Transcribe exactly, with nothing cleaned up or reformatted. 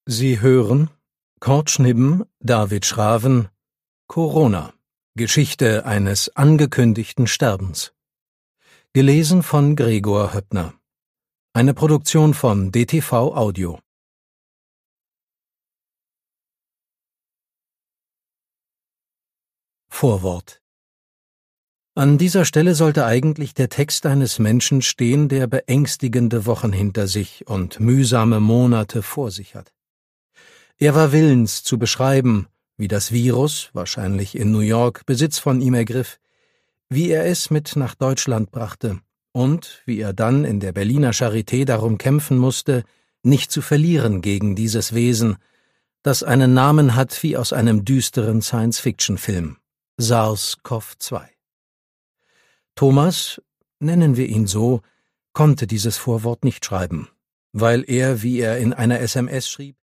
Sie hören Kurt Schnibben, David Schraven, Corona. Geschichte eines angekündigten Sterbens. Gelesen von Gregor Höppner. Eine Produktion von D T V Audio. Vorwort. An dieser Stelle sollte eigentlich der Text eines Menschen stehen, der beängstigende Wochen hinter sich und mühsame Monate vor sich hat. Er war willens zu beschreiben, wie das Virus, wahrscheinlich in New York, Besitz von ihm ergriff, wie er es mit nach Deutschland brachte und wie er dann in der Berliner Charité darum kämpfen musste, nicht zu verlieren gegen dieses Wesen, das einen Namen hat wie aus einem düsteren Science-Fiction-Film, SARS-CoV zwei. Thomas, nennen wir ihn so, konnte dieses Vorwort nicht schreiben, weil er, wie er in einer S M S schrieb,